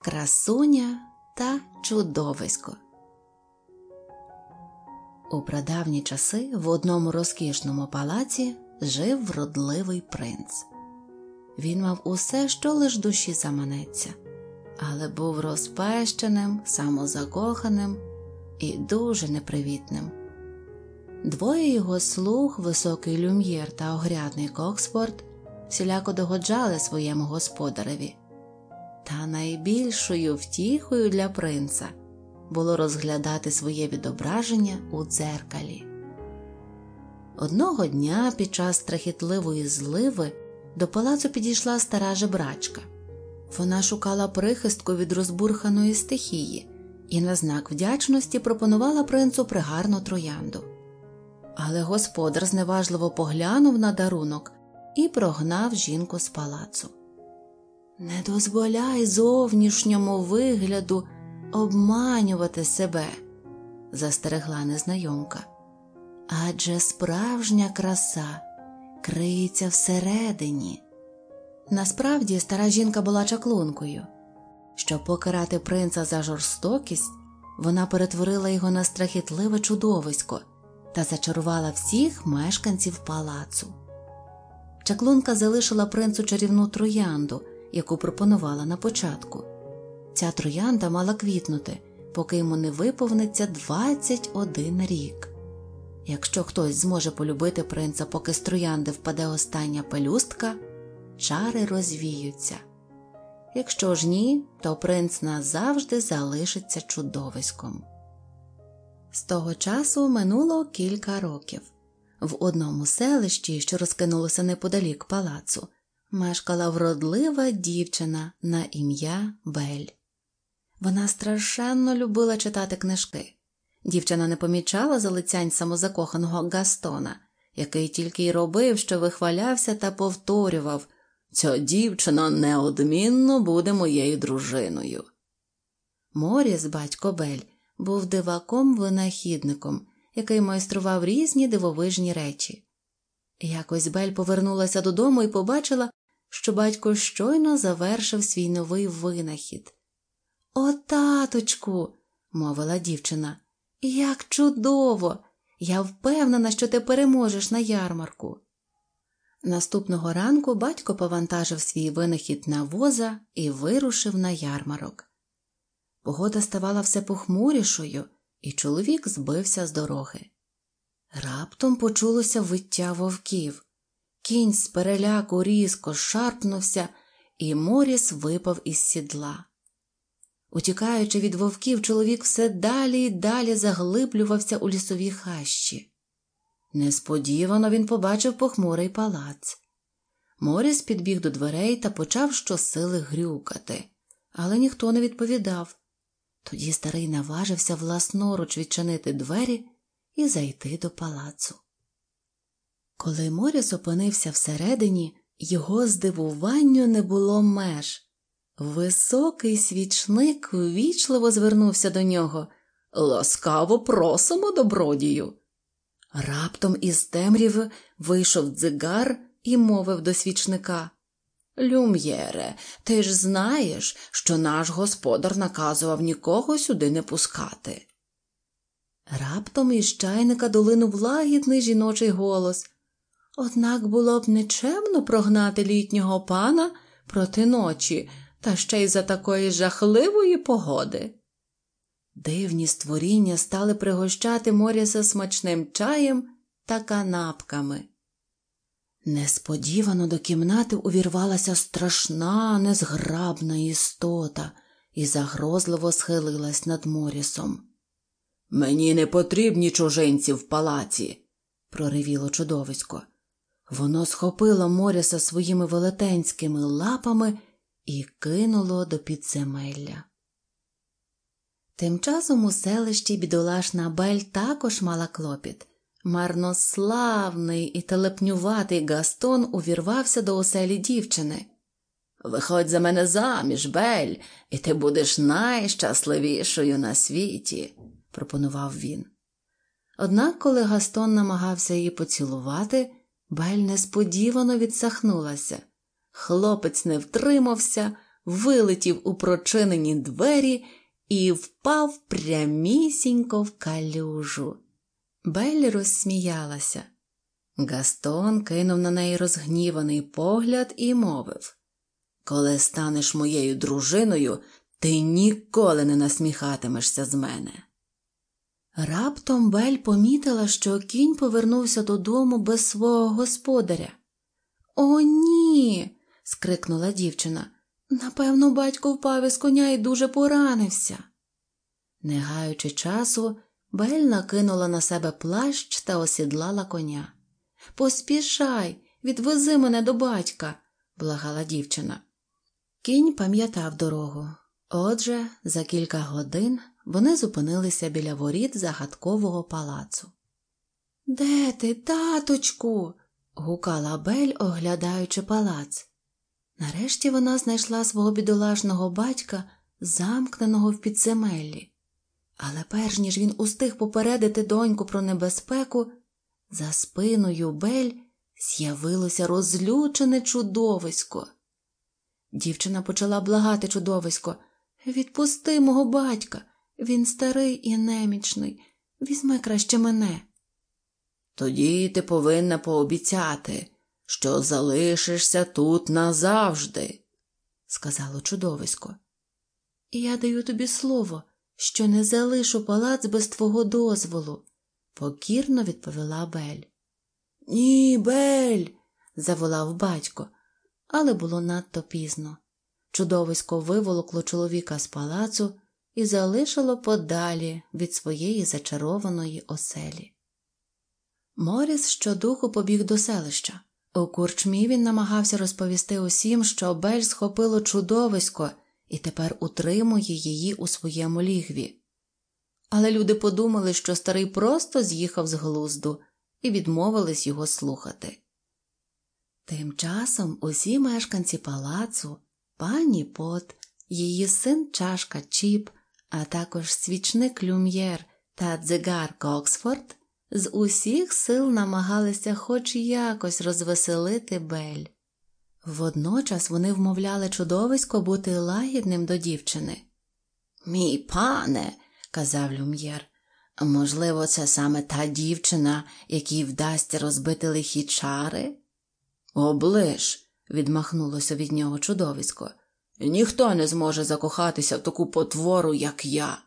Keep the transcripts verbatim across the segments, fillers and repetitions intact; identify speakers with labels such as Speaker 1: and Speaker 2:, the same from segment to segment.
Speaker 1: Красуня та чудовисько. У прадавні часи в одному розкішному палаці жив вродливий принц. Він мав усе, що лиш душі заманеться, але був розпещеним, самозакоханим і дуже непривітним. Двоє його слуг, високий Люм'єр та огрядний Коксфорд, всіляко догоджали своєму господареві. Та найбільшою втіхою для принца було розглядати своє відображення у дзеркалі. Одного дня під час страхітливої зливи до палацу підійшла стара жебрачка. Вона шукала прихистку від розбурханої стихії і на знак вдячності пропонувала принцу пригарну троянду. Але господар зневажливо поглянув на дарунок і прогнав жінку з палацу. «Не дозволяй зовнішньому вигляду обманювати себе», – застерегла незнайомка. «Адже справжня краса криється всередині». Насправді стара жінка була чаклункою. Щоб покарати принца за жорстокість, вона перетворила його на страхітливе чудовисько та зачарувала всіх мешканців палацу. Чаклунка залишила принцу чарівну троянду, яку пропонувала на початку. Ця троянда мала квітнути, поки йому не виповниться двадцять один рік. Якщо хтось зможе полюбити принца, поки з троянди впаде остання пелюстка, чари розвіються. Якщо ж ні, то принц назавжди залишиться чудовиськом. З того часу минуло кілька років. В одному селищі, що розкинулося неподалік палацу, мешкала вродлива дівчина на ім'я Бель. Вона страшенно любила читати книжки. Дівчина не помічала залицянь самозакоханого Гастона, який тільки й робив, що вихвалявся та повторював: «Ця дівчина неодмінно буде моєю дружиною». Моріс, батько Бель, був диваком-винахідником, який майстрував різні дивовижні речі. Якось Бель повернулася додому і побачила, що батько щойно завершив свій новий винахід. «О, таточку!» – мовила дівчина. «Як чудово! Я впевнена, що ти переможеш на ярмарку». Наступного ранку батько повантажив свій винахід на воза і вирушив на ярмарок. Погода ставала все похмурішою, і чоловік збився з дороги. Раптом почулося виття вовків. Кінь з переляку різко шарпнувся, і Моріс випав із сідла. Утікаючи від вовків, чоловік все далі й далі заглиблювався у лісові хащі. Несподівано він побачив похмурий палац. Моріс підбіг до дверей та почав щосили грюкати, але ніхто не відповідав. Тоді старий наважився власноруч відчинити двері і зайти до палацу. Коли Моріс опинився всередині, його здивуванню не було меж. Високий свічник ввічливо звернувся до нього: «Ласкаво просимо, добродію!» Раптом із темряви вийшов дзигар і мовив до свічника: «Люм'єре, ти ж знаєш, що наш господар наказував нікого сюди не пускати». Раптом із чайника долинув лагідний жіночий голос: «Однак було б нечемно прогнати літнього пана проти ночі, та ще й за такої жахливої погоди». Дивні створіння стали пригощати Моріса смачним чаєм та канапками. Несподівано до кімнати увірвалася страшна, незграбна істота і загрозливо схилилась над Морісом. «Мені не потрібні чужинці в палаці», – проривіло чудовисько. Воно схопило Моріса своїми велетенськими лапами і кинуло до підземелля. Тим часом у селищі бідолашна Бель також мала клопіт. Марнославний і телепнюватий Гастон увірвався до оселі дівчини. «Виходь за мене заміж, Бель, і ти будеш найщасливішою на світі», – пропонував він. Однак, коли Гастон намагався її поцілувати, Бель несподівано відсахнулася. Хлопець не втримався, вилетів у прочинені двері і впав прямісінько в калюжу. Белль розсміялася. Гастон кинув на неї розгніваний погляд і мовив: «Коли станеш моєю дружиною, ти ніколи не насміхатимешся з мене». Раптом Белль помітила, що кінь повернувся додому без свого господаря. «О, ні!» – скрикнула дівчина. «Напевно, батько впав із коня і дуже поранився». Не гаючи часу, Белль накинула на себе плащ та осідлала коня. «Поспішай, відвези мене до батька», – благала дівчина. Кінь пам'ятав дорогу. Отже, за кілька годин вони зупинилися біля воріт загадкового палацу. «Де ти, таточку?» – гукала Белль, оглядаючи палац. Нарешті вона знайшла свого бідолашного батька, замкненого в підземеллі. Але перш ніж він устиг попередити доньку про небезпеку, за спиною Белль з'явилося розлючене чудовисько. Дівчина почала благати чудовисько: «Відпусти мого батька, він старий і немічний, візьми краще мене».
Speaker 2: «Тоді ти повинна пообіцяти, що залишишся тут назавжди», – сказало чудовисько.
Speaker 1: «Я даю тобі слово, що не залишу палац без твого дозволу», – покірно відповіла Белль.
Speaker 2: «Ні, Белль!»
Speaker 1: – заволав батько, але було надто пізно. Чудовисько виволокло чоловіка з палацу і залишило подалі від своєї зачарованої оселі. Моріс щодуху побіг до селища. У корчмі він намагався розповісти усім, що Белль схопило чудовисько і тепер утримує її у своєму лігві. Але люди подумали, що старий просто з'їхав з глузду і відмовились його слухати. Тим часом усі мешканці палацу, пані Пот, її син Чашка Чіп, а також свічник Люм'єр та дзигар Коксфорд з усіх сил намагалися хоч якось розвеселити Белль. Водночас вони вмовляли чудовисько бути лагідним до дівчини.
Speaker 2: «Мій пане», – казав Люм'єр, – «можливо, це саме та дівчина, якій вдасться розбити лихі чари?»
Speaker 1: «Оближ», – відмахнулося від нього чудовисько, – «ніхто не зможе закохатися в таку потвору, як я».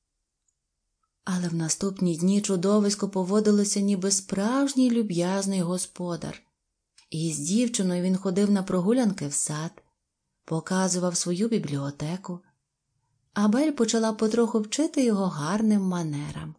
Speaker 1: Але в наступні дні чудовисько поводилося ніби справжній люб'язний господар. І з дівчиною він ходив на прогулянки в сад, показував свою бібліотеку, а Белль почала потроху вчити його гарним манерам.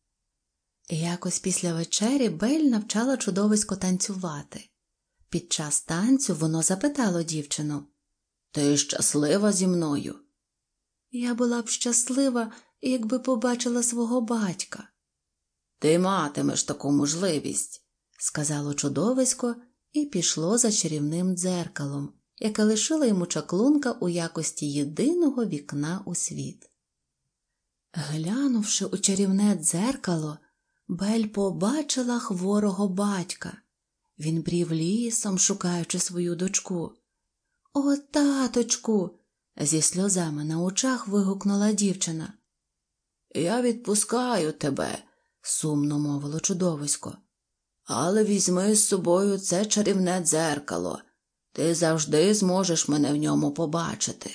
Speaker 1: Якось після вечері Белль навчала чудовисько танцювати. Під час танцю воно запитало дівчину: «Ти щаслива зі мною?» «Я була б щаслива, якби побачила свого батька».
Speaker 2: «Ти матимеш таку можливість», –
Speaker 1: сказало чудовисько і пішло за чарівним дзеркалом, яке лишила йому чаклунка у якості єдиного вікна у світ. Глянувши у чарівне дзеркало, Белль побачила хворого батька. Він брів лісом, шукаючи свою дочку. «О, таточку!» – зі сльозами на очах вигукнула дівчина.
Speaker 2: «Я відпускаю тебе», – сумно мовило чудовисько. «Але візьми з собою це чарівне дзеркало. Ти завжди зможеш мене в ньому побачити».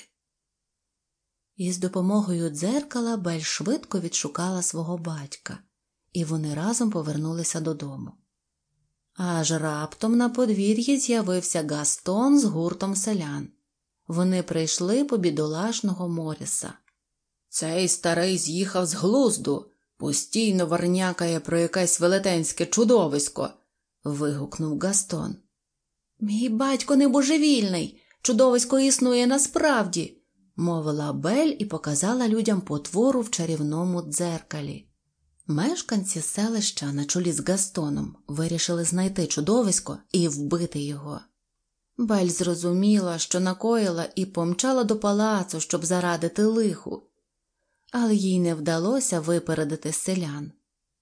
Speaker 1: І з допомогою дзеркала Белль швидко відшукала свого батька, і вони разом повернулися додому. Аж раптом на подвір'ї з'явився Гастон з гуртом селян. Вони прийшли по бідолашного Моріса.
Speaker 2: «Цей старий з'їхав з глузду, постійно варнякає про якесь велетенське чудовисько», – вигукнув Гастон.
Speaker 1: «Мій батько не божевільний, чудовисько існує насправді», – мовила Белль і показала людям потвору в чарівному дзеркалі. Мешканці селища на чолі з Гастоном вирішили знайти чудовисько і вбити його. Белль зрозуміла, що накоїла, і помчала до палацу, щоб зарадити лиху. Але їй не вдалося випередити селян.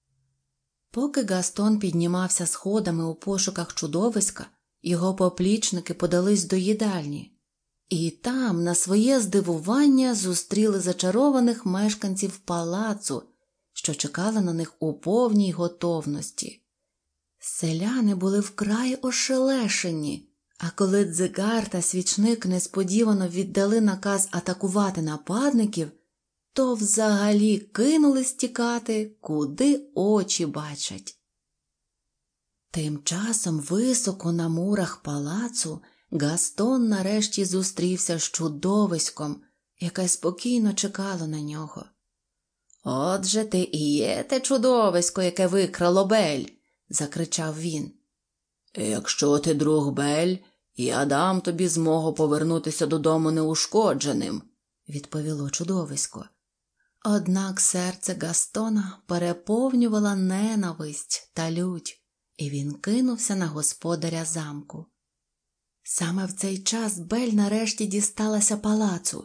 Speaker 1: Поки Гастон піднімався сходами у пошуках чудовиська, його поплічники подались до їдальні. І там, на своє здивування, зустріли зачарованих мешканців палацу, що чекали на них у повній готовності. Селяни були вкрай ошелешені, а коли дзигар та свічник несподівано віддали наказ атакувати нападників, то взагалі кинулись тікати, куди очі бачать. Тим часом високо на мурах палацу Гастон нарешті зустрівся з чудовиськом, яке спокійно чекало на нього. «Отже ти і є те чудовисько, яке викрало Бель!» – закричав він.
Speaker 2: «Якщо ти друг Бель, я дам тобі змогу повернутися додому неушкодженим», – відповіло чудовисько.
Speaker 1: Однак серце Гастона переповнювала ненависть та лють, і він кинувся на господаря замку. Саме в цей час Бель нарешті дісталася палацу.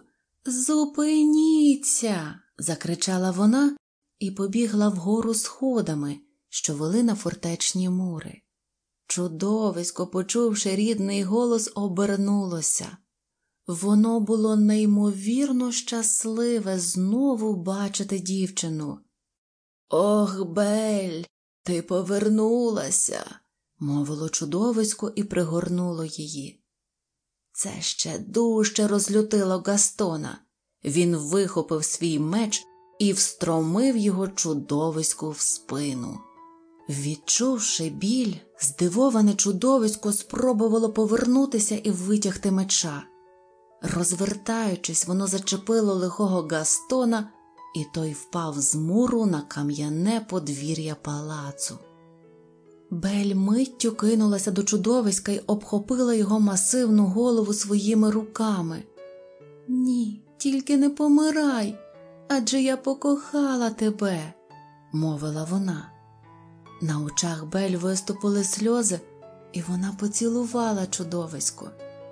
Speaker 1: «Зупиніться!» – закричала вона і побігла вгору сходами, що вели на фортечні мури. Чудовисько, почувши рідний голос, обернулося. Воно було неймовірно щасливе знову бачити дівчину. «Ох, Бель, ти повернулася!» – мовило чудовисько і пригорнуло її. Це ще дужче розлютило Гастона. Він вихопив свій меч і встромив його чудовиську в спину. Відчувши біль, здивоване чудовисько спробувало повернутися і витягти меча. Розвертаючись, воно зачепило лихого Гастона, і той впав з муру на кам'яне подвір'я палацу. Бель миттю кинулася до чудовиська й обхопила його масивну голову своїми руками. «Ні, тільки не помирай, адже я покохала тебе», – мовила вона. На очах Бель виступили сльози, і вона поцілувала чудовисько.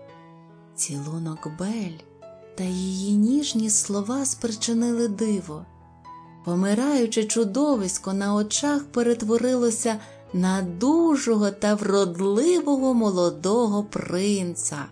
Speaker 1: Цілунок Бель та її ніжні слова спричинили диво. Помираюче чудовисько на очах перетворилося на дужого та вродливого молодого принца.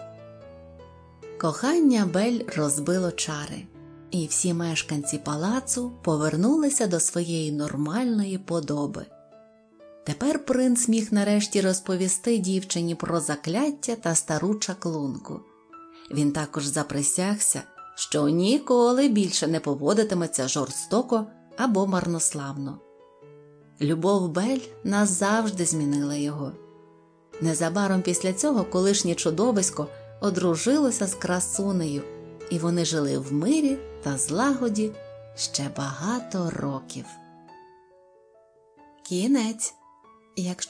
Speaker 1: Кохання Бель розбило чари, і всі мешканці палацу повернулися до своєї нормальної подоби. Тепер принц міг нарешті розповісти дівчині про закляття та стару чаклунку. Він також заприсягся, що ніколи більше не поводитиметься жорстоко або марнославно. Любов Бель назавжди змінила його. Незабаром після цього колишнє чудовисько одружилося з красунею, і вони жили в мирі та злагоді ще багато років. Кінець. Якщо